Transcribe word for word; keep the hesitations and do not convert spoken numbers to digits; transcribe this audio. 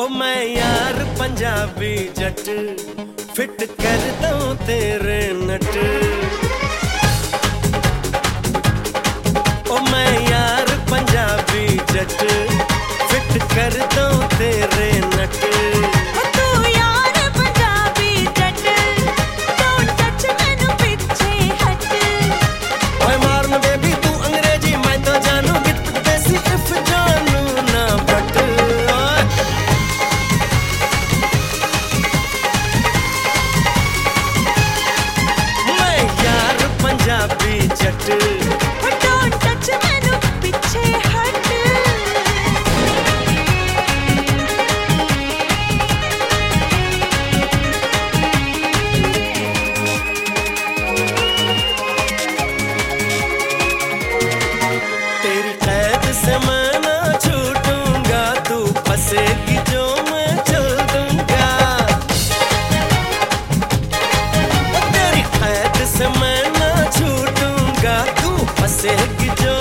ओ मैं यार पंजाबी जट फिट कर दूं तेरे नट। ओ मैं यार पंजाबी जट फिट कर दूं तेरे नट। तेरी कैद से मैं ना छूटूंगा, तू फंसेगी जो मैं चल दूंगा। तेरी कैद से मैं ना छूटूंगा, तू फंसेगी जो